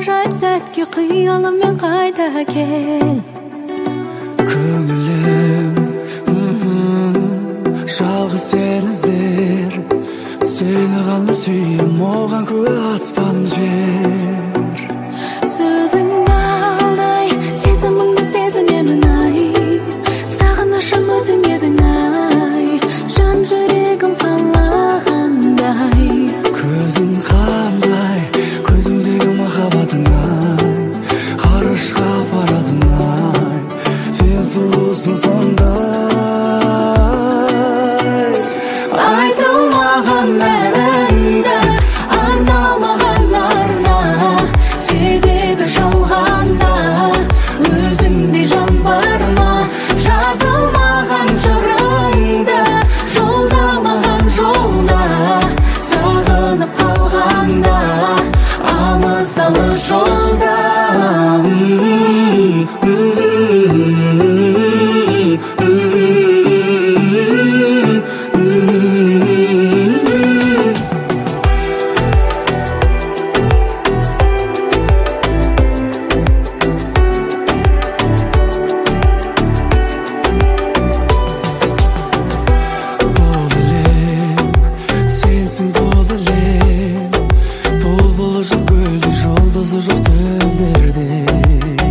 ажайып сәтке қиялыммен қайта кел. Көңілім жалғыз сен іздер, сені ғана сүйем, оған куә аспан жер. Сөзіңді алдай, сезіміңді сезінемін ай, сағынышым өзің едің ай, жан жүрегім қалағандай. Көзің қандай, көзіңдегі махаббатың ай, қарашқа апаратың ай, сен сұлусың сондай. Айтылмаған әлемді, арналмаған арна, себебі жалғанда өзіңдей жан бар ма? Жазылмаған жырыңды жолдамаған жолда, сағынып қалғанда алыс алыс жолда. Жұлдызы жоқ түндерде